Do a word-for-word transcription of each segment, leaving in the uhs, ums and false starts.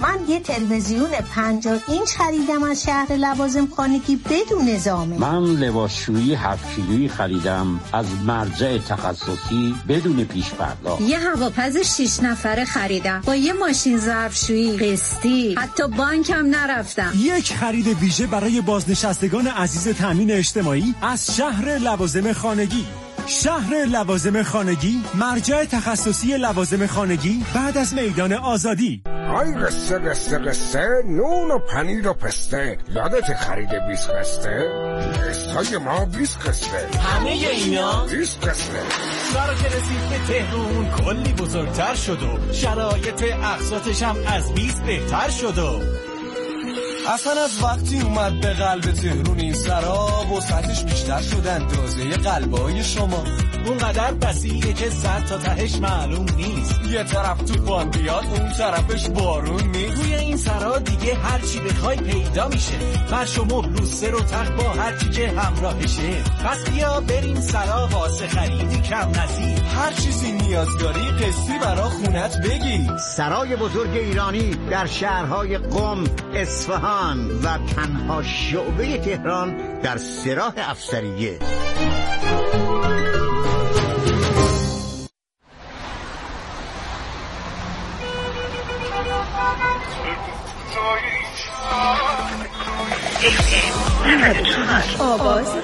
من یه تلویزیون پنجاه اینچ خریدم از شهر لوازم خانگی بدون ضامن. من لباسشویی هفت کیلویی خریدم از مرجع تخصصی بدون پیش پرداخت. یه هواپز شش نفره خریدم با یه ماشین ظرفشویی قسطی، حتی بانکم نرفتم. یک خرید ویژه برای بازنشستگان عزیز تامین اجتماعی از شهر لوازم خانگی. شهر لوازم خانگی، مرجع تخصصی لوازم خانگی بعد از میدان آزادی. های قصه قصه قصه نون و پنیر و پسته، یادت خرید بیست قسته؟ قسطای ما بیست قسته، همه اینا بیست قسته. سارا که رسید به تهرون کلی بزرگتر شد و شرایط اقساطش هم از بیست بهتر شد و اصلا از وقتی اومد به قلب تهرون این سراب و سطحش بیشتر شد اندازه قلبای شما. اونقدر بسیعه که سر تا تهش معلوم نیست. یه طرف تو بان بیاد اون طرفش بارون نیست. توی این سرا دیگه هر چی بخوای پیدا میشه. فرش و مبل و سر و تخت با هر چی که همراهشه. پس بیا بریم سرا واسه خریدی کم نظیر. هر چیزی نیاز داری قسطی برا خونت بگی. سرای بزرگ ایرانی در شهرهای قم، اصفهان و تنها شعبه تهران در سراح افسریه. آواز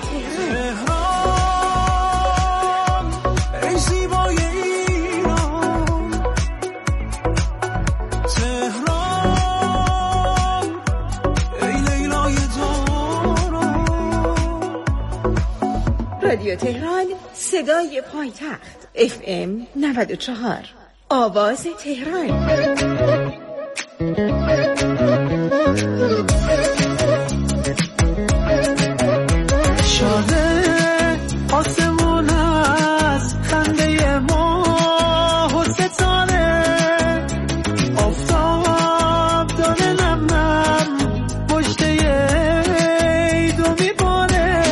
رادیو تهران، صدای پایتخت. اف ام نود و چهار، آواز تهران. شاده آسمون از خنده ماه و ستاره، آفتاب داره نم نم پشته ایدو میباره،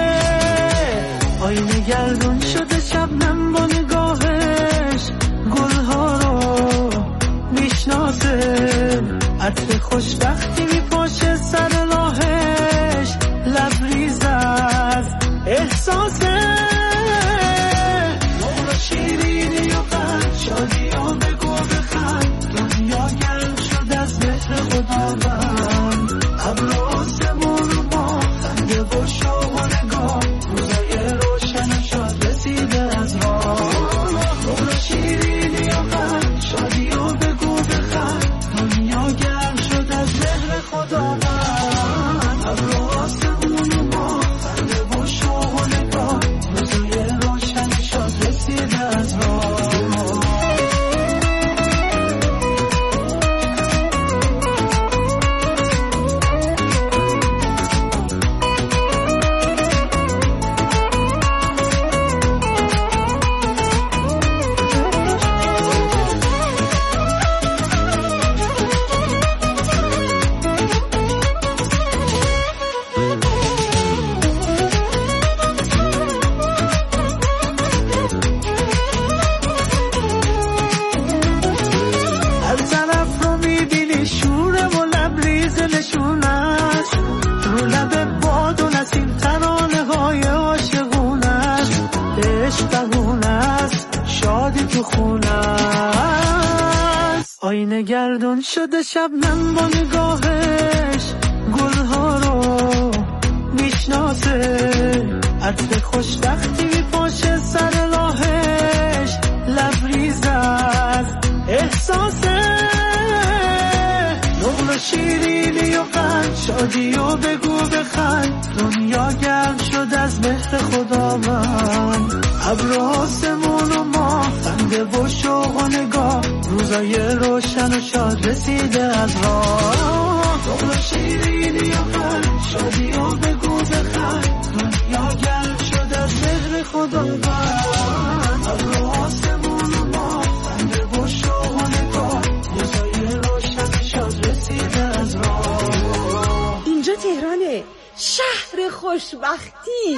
آینه گردون شده شبنم با نگاهش گلها رو میشناسه، عطر خوشبختی میپاشه سر راهش، لبریز از احساسه، نور شیرینی و قند شادی و بگو بخند، دنیا گرم شد از مهر خداوند، ابر و آسمون و ما خنده و شوق و نگاه، روزای روشن شاد رسیده از راه، نور شیرینی و قند شادی و بگو بخند، دنیا گرم شد از مهر خداوند، ابر و آسمون و ما خنده و شوق و نگاه، روزای روشن شاد رسیده از راه. هر طرف رو میبینی شوره و لبریز نشونش، رو لب باد و نسیم ترانه های عاشقونش، عشق بهونست شادی تو خونست، آینه گردون شده شبنم با نگاهش گلها رو میشناسه، عطر خوشبختی میپاشه سر راهش، لبریز از احساسه، نقل شیرینی و قند شادی و بگو بخند، دنیا گرم شد از مهر خداوند، ابر آسمون و ما خنده و شوق و نگاه، روزای روشن و شاد رسیده از راه، نقل شیرینی و قند شادی و بگو بخند، دنیا گرم شد از مهر خداوند، ابر آسمون و ما خنده و شوق و نگاه، روزای روشن شاد رسیده از راه. اینجا تهرانه، شهر خوشبختی.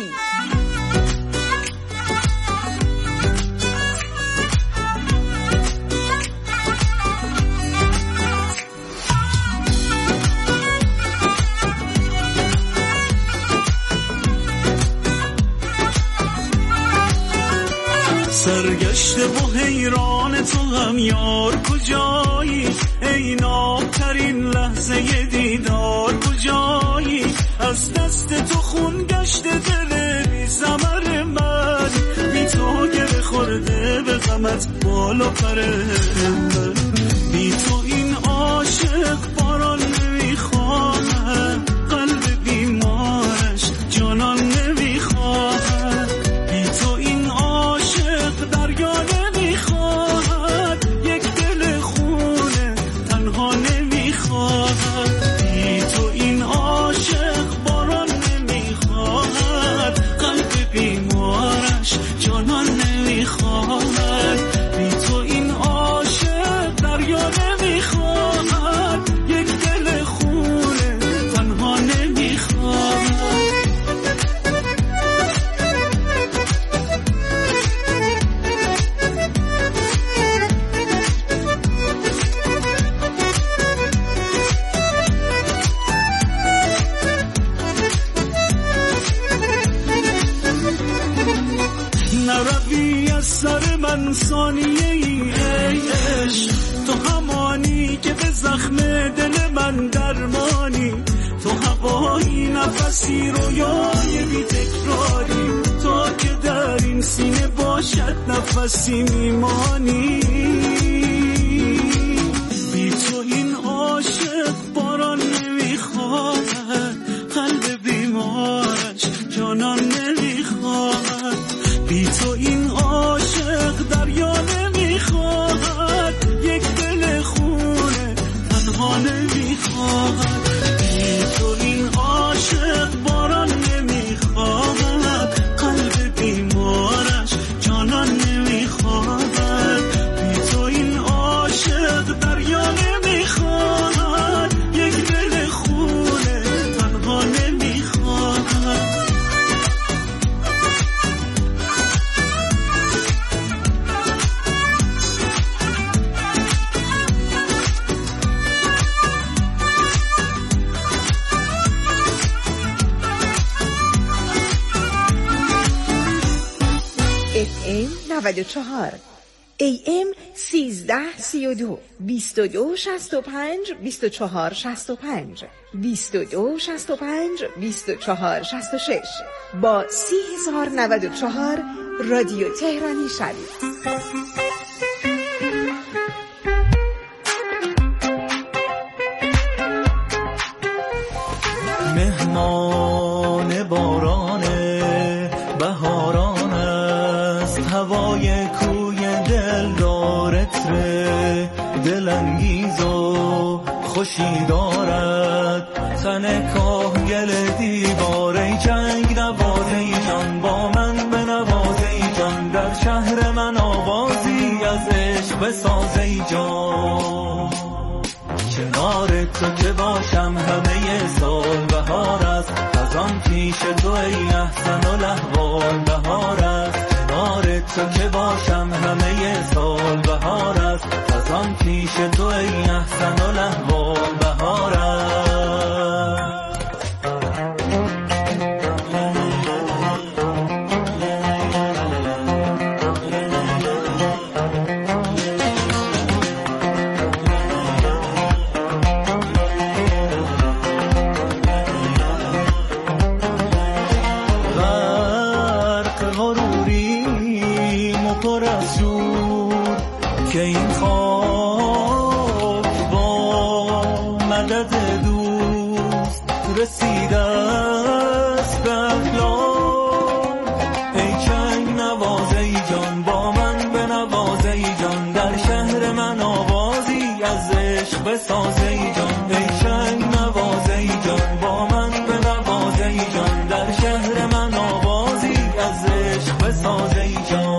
سرگشته و حیران تو هم یار کجایی، ای نابترین لحظه دیدار کجایی، از دست تو خون گشته دل بی ثمر من، بی تو گره خورده به غمت بال و پر من، بی تو این عاشق باران نمیخواهد، قلب بیمارش جانان نمیخواهد، بی تو این عاشق دریا نمیخواهد، یک دل خونه تنها نمیخواهد، بی تو این عاشق باران نمیخواهد، قلب بیمارش جانان نمیخواهد، بی تو این عاشق دریا نمیخواهد، یک دل خونه تنها نمیخواهد. نروی از سر من ثانیه ای ای عشق، تو همانی که به زخم دل من درمانی، تو هوایی نفسی رویای بی تکراری، تا که در این سینه باشد نفسی میمانی، بی تو این عاشق باران نمیخواهد، قلب بیمارش جانان نمیخواهد، بی تو این عاشق دریا نمیخواهد، یک دل خونه تنها نمیخواهد، بی تو این عاشق باران نمیخواهد، قلب بیمارش جانان نمیخواهد، بی تو این عاشق دریا نمیخواهد، یک دل خونه تنها نمیخواهد. اف ام نود و چهار، ای ام سیزده سی و دو، بیست و دو شصت و پنج، بیست و چهار شصت و پنج، بیست و دو شصت و پنج، بیست و چهار شصت و شش، با سی هزار نود و چهار رادیو تهرانی شوید. مهمان باران بهاران است، هوای کوی دل دارت ره، دلانگیز و خوشی دارد، تن کاهگل دیواره جنگ نوازه جان، با من به نوازه جان، در شهر من آوازی از عشق بسازه جان، کنار تو که باشم همه سال بهار است، از آن پیش تو ای احسن الاحوال بهار است، کنار تو که باشم همه سال بهار است، از آن پیش تو ای احسن الاحوال بهار است. که این خاک با مدد دوست رسیده است به اخلاق، ای چنگ نوازه ای جان، با من به نوازه ای جان، در شهر من آوازی از عشق بسازه ای جان، ای چنگ نوازه ای جان، با من به نوازه ای جان، در شهر من آوازی از عشق بسازه ای جان.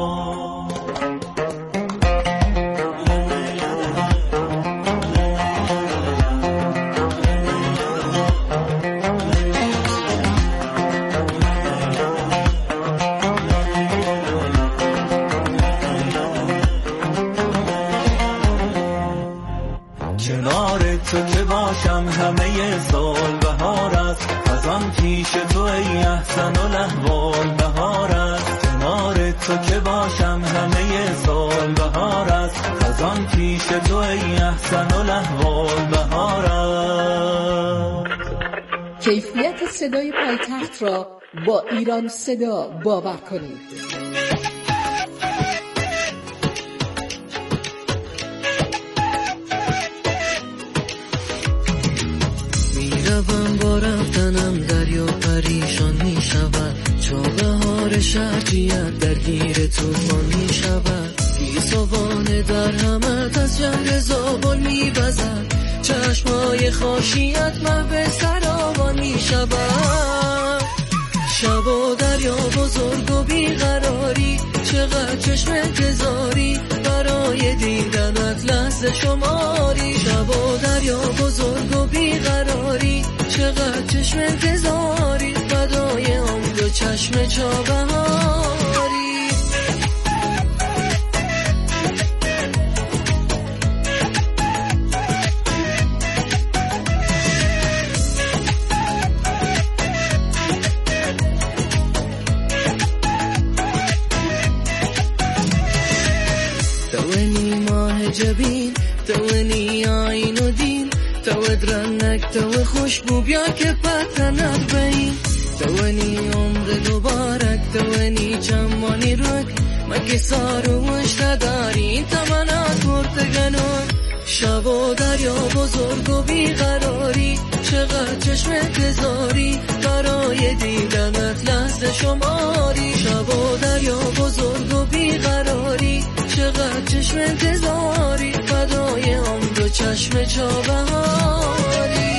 تو که باشم همه سال بهار است، از آن پیش تو ای احسن الاحوال بهار است، کنار تو که باشم همه سال بهار است، خزان پیش تو ای احسن الاحوال بهار است. کیفیت صدای پایتخت را با ایران صدا باور کنید. میروم با رفتنم دریا پریشان می شود، چو بهار شرجیت درگیر توفان می شود. گیسوان در همت از جنگ زابل می وزد، چشمای خاشیت من به سراوان می شود. شب و دریا بزرگ و بیقراری، چقدر چشم انتظاری برای دیدنت لحظه شماری. شب و دریا بزرگ و بیقراری، چقدر چشم انتظاری فدای آن دو چشم چابهاری. جبین توانی آین و دین، تو درنک تو خوشبو بیا که پتنت بین. توانی عمر دوبارک توانی چمانی رک، مکی سارو اشتداری تمنات پرتگنون. شب و دریا بزرگ و بیقراری، چقدر چشم انتظاری برای دیدنت لحظه شماری. شب و دریا بزرگ و بیقراری، چقدر چشم انتظاری فدای آن دو چشم چابهاری.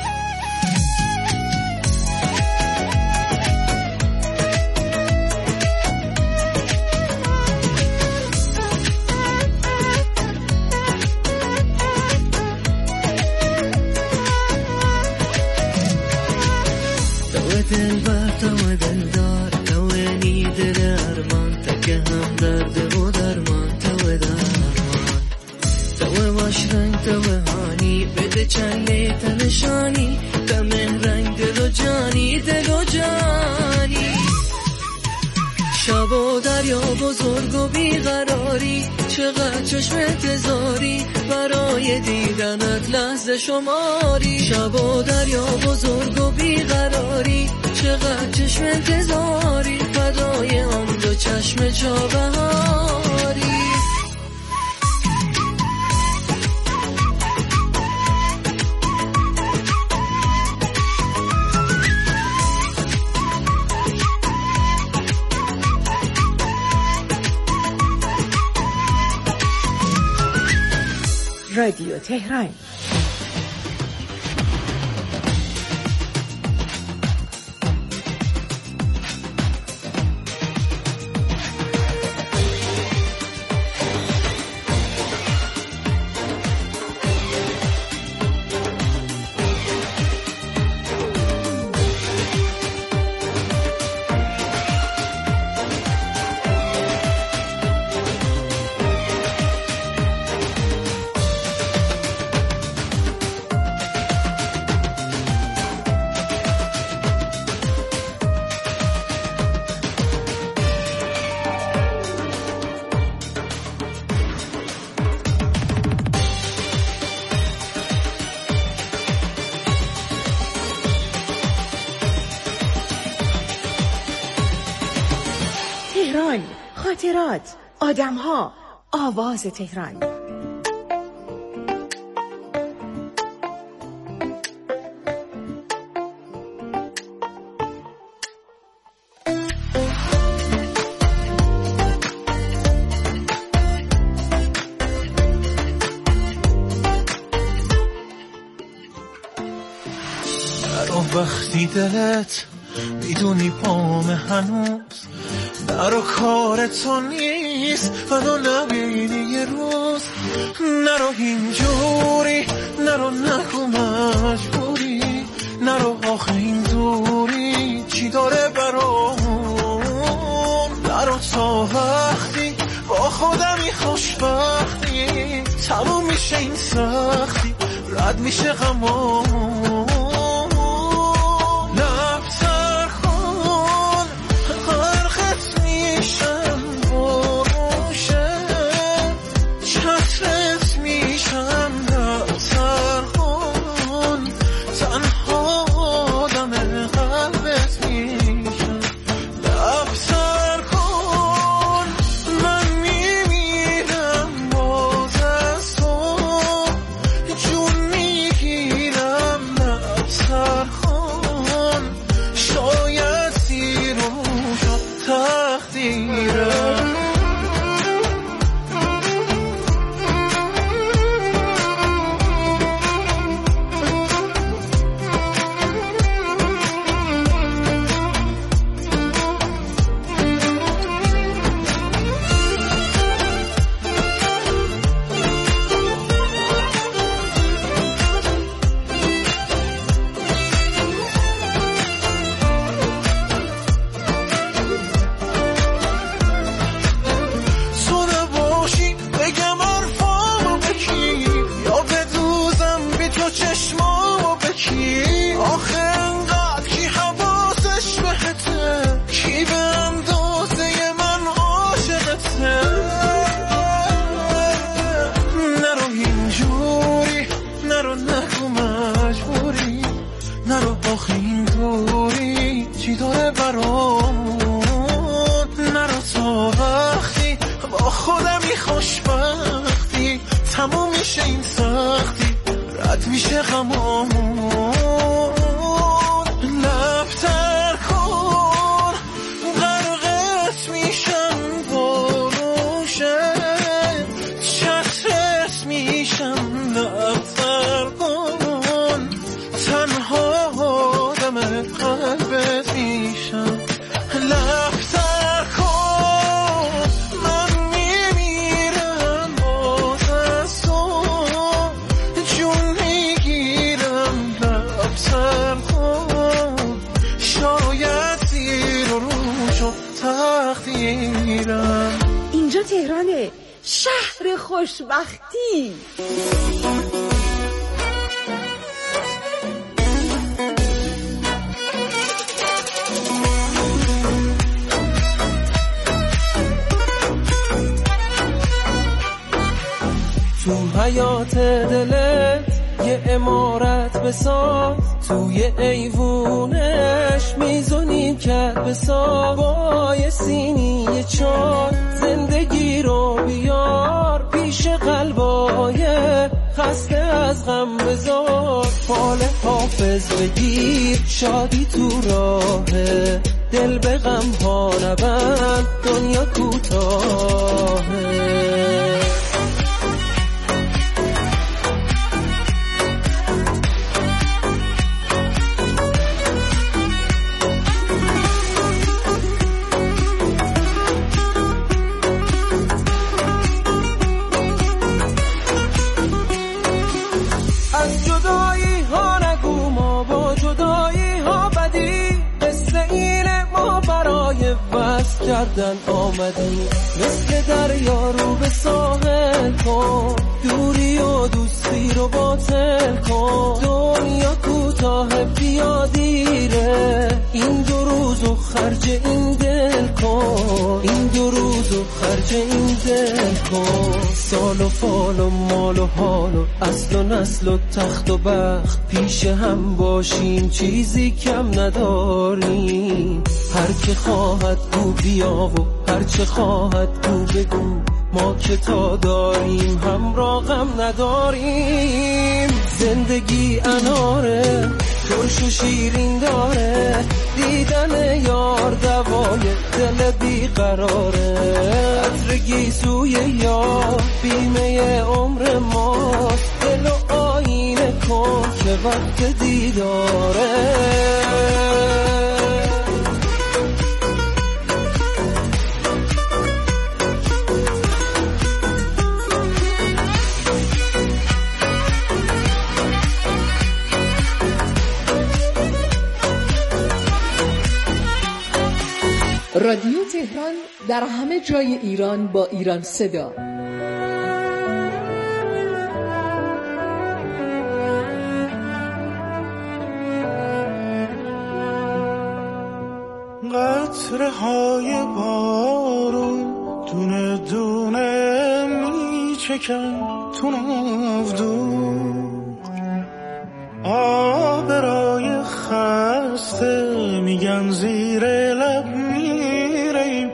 تو دلبر تو دلدار، تو نید درمان تکه هم درد و درمان. تو هانی بده چند لیت نشانی، دم رنگ دل و جانی دل و جانی. شب و دریا بزرگ و بیقراری، چقدر چشم انتظاری برای دیدنت لحظه شماری. شب و دریا بزرگ و بیقراری، چقدر چشم انتظاری فدای آن دو چشم چابهاری. رادیو تهران. تهران، خاطرات، آدم‌ها، آواز تهران. وقتی دلت میدونی پام هنوز نرو کار تو نیست منو نبینی یه روز، نرو اینجوری، نرو نکو مجبوری، نرو آخه این دوری چی داره برامون، نرو تا وقتی با خودمی خوشبختی تموم میشه این سختی رد میشه غمامون. نبتر کن غرقت میشه چشمامو بکی، آخه انقدر کی حواسش بهته، کی به اندازه من عاشقته. نرو اینجوری، نرو نگو مجبوری، نرو آخه اینطوری چی داره برامون، نرو تا وقتی با خودمی خوشبختی تموم میشه این سختی، رد میشه غمامون. لبتر کن غرقت میشم بروشه، چترت میشم. لبتر کن تنها آدم قلبت میشم. لبتر کن من میمیرم باز از تو، جون میگیرم. لبتر کن شاید زیر و روش و تقدیرم. اینجا تهرانه، شهر خوشبختی. تو حیات دلت یه عمارت بساز، توی ایوونش میزونی کرد بساز، با یه سینی یه چای زندگی رو بیار پیش قلبای خسته از غم بذار. فال حافظ بگیر شادی تو راهه، دل به غم ها نبند دنیا کوتاهه. از جدایی ها نگو ما با جدایی ها بدی، قصه اینه ما برای وصل کردن آمدی. مثل دریا رو به ساحل کن، دوری و دوستی رو باطل کن. دنیا کوتاه بیا دیره، این دو روزو خرج این دل کن، این دو روزو خرج این دل کن. سال و فال و مال و حال و اصل و نسل و تخت و بخت پیش هم باشیم، چیزی کم نداریم. هر که خواهد گو بیا و هر چه خواهد گو بگو، ما که تا داریم همراه غم نداریم. زندگی اناره ترش و شیرین داره، دیدن یار دوای دل بیقراره. عطر گیسوی یار بیمه عمر ماست، دل و آینه کن که وقت دیداره. رادیو تهران در همه جای ایران با ایران صدا. قطره های بارون دونه دونه می چکن تو نافدوغ، آبرای خسته میگن زیر لب میریم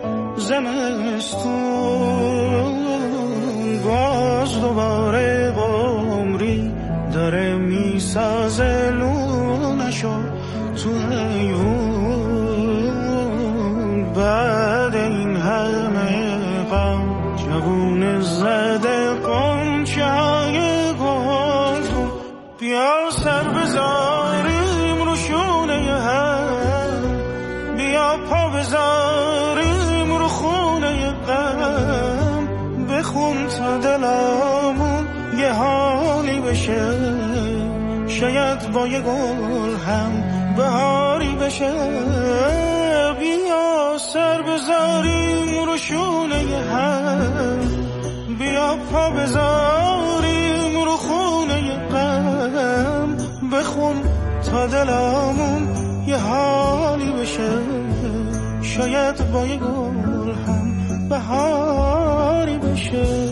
زمستون. باز دوباره عمری داره میسازه لونشو تو ایون. بعد این همه غم جوون زده قنچه های گل، بیا سر بذاریم رو شونه هم، بیا پا بذاریم رو خونه غم. بخون تا دلامون یه حالی بشه، شاید با یه گل هم بهاری بشه. بیا سر بذاریم رو شونه هم، بیا پا بذاریم رو خونه غم. تا دلمون یه حالی بشه، شاید با یه گل هم بهاری بشه.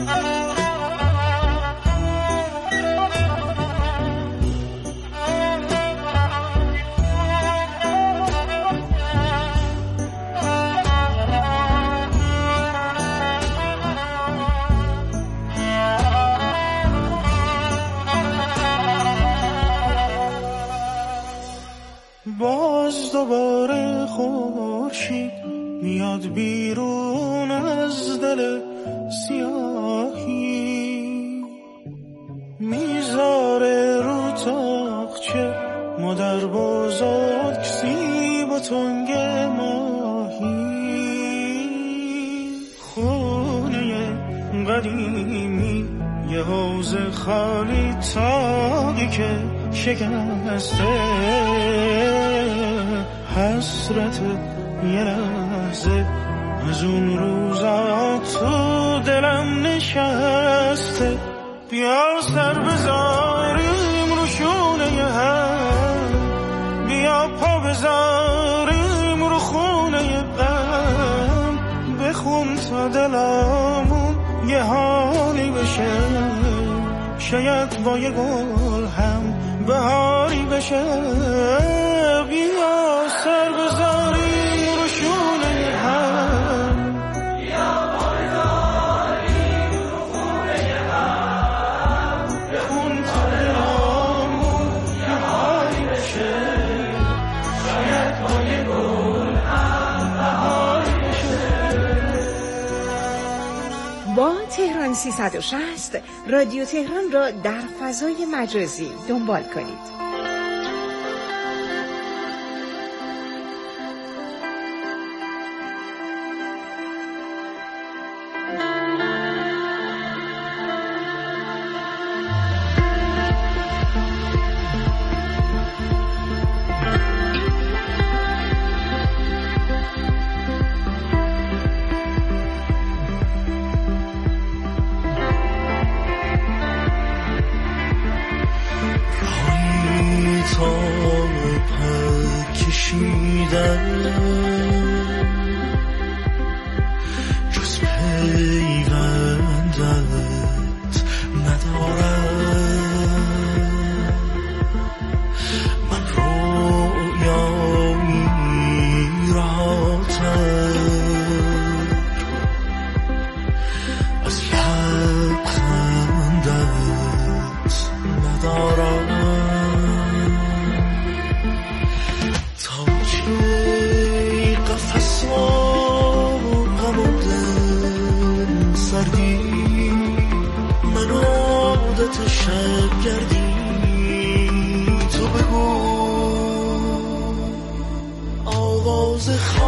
باز دوباره خورشید میاد بیرون از دل سیاهی، میذاره رو تاقچه مادر بزرگ سیب و تنگ ماهی. خونه قدیمی یه حوض خالی تاقی که شکسته، حسرت یه لحظه از اون روزا تو دلم نشسته. بیا سر بذاریم رو شونه هم، بیا پا بذاریم رو خونه غم، بخون تا دلمون یه حالی بشه، شاید با یه گل هم بهاری بشه. بیا سر بذاریم رو شونه هم، بیا پا بذاریم رو خونه هم، بخون تا دلمون یه حالی بشه، شاید با یه گل هم بهاری بشه. با تهران سیصد و شصت رادیو تهران را در فضای مجازی دنبال کنید. جز پیوندت ندارم، من رویایی راتر از لبخندت ندارم. شب گردی تو بگو آواز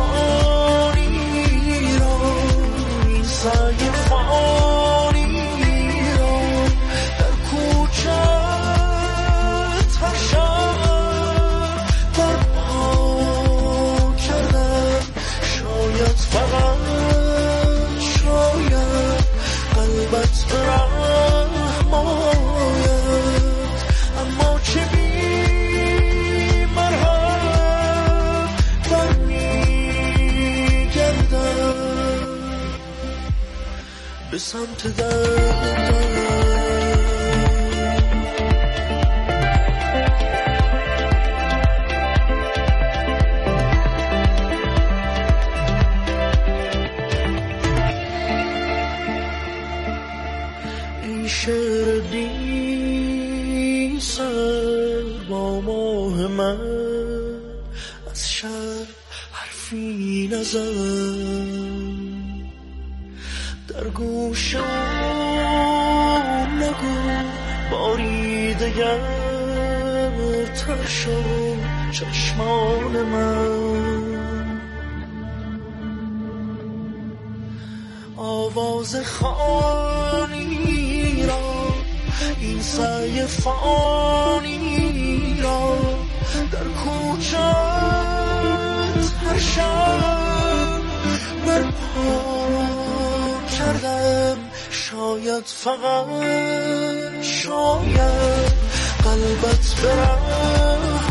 خانی را، این سعی فانی را در کوچت هر شب برپا کردم. شاید فقط شاید قلبت برم آید، اما چه بی مرهم برمی گردم به سمت دردم. شعر بی سر با ماه من از شب حرفی نزن، در گوشم نگو باری دگر تر شد چشمان من. آواز خانی را، این سعی فانی را در کوچت هر شب برپا کردم. شاید فقط شاید قلبت برم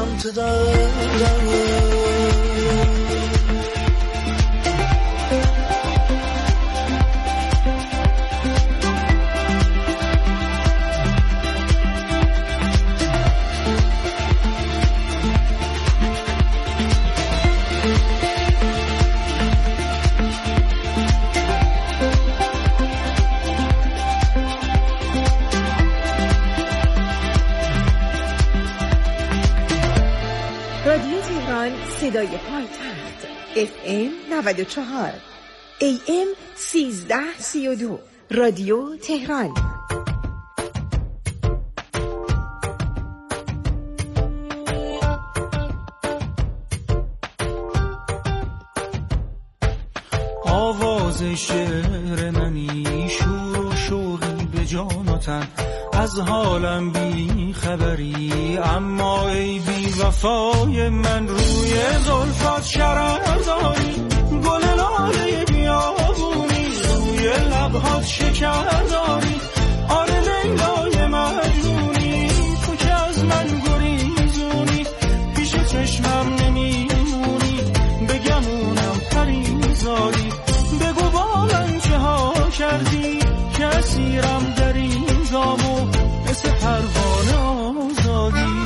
سمت دردم. صدای پایتخت اف ام نود و چهار، ای ام سیزده سی و دو، رادیو تهران. آواز شعر منی، شور و شوقی به جان و تن، از حالم بی خبری، اما ای بی وفای من، روی زلفت شرر داری، گل لاله بیابونی، روی لبهات شکر داری، آره لیلای مجنونی، تو که از من گریزونی، پیش چشمم نمیمونی، بگمونم پریزاری، بگو با من چه ها کردی، که اسیرم در این دامو مثل پروانه آزادی.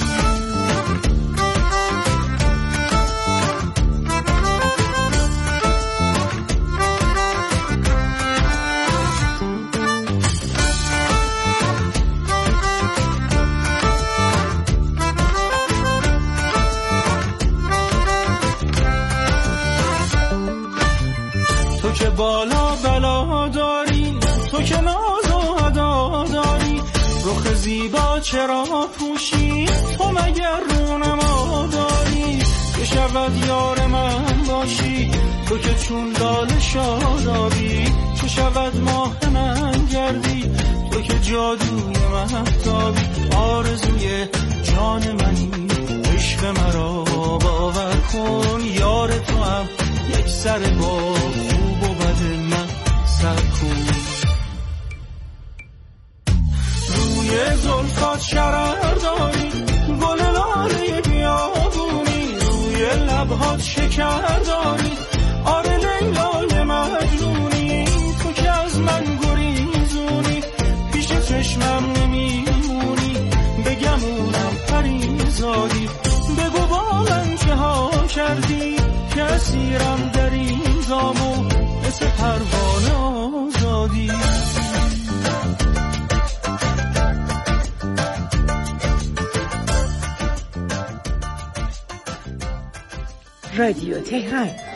تو که بالا بلا داری، تو که ناز و ادا داری، رخ زیبا چرا پوشی، تو مگر رونما داری، که شود یار من باشی، تو که چون لاله شادابی، چه شود ماه من گردی، تو که جادوی مهتابی، آرزوی جان منی، عشق مرا باور کن، یار تو هم یک سر با خوب و بد من سر کن. روی زلفات شرر داری، گل لاله بیابونی، روی لبهات شکر داری، آره لیلای مجنونی، تو که از من گریزونی، پیش چشمم نمیمونی، بگمونم پریزادی، بگو با من چه ها کردی، که اسیرم در این دامو مثل پروانه آزادی. رادیو تهران.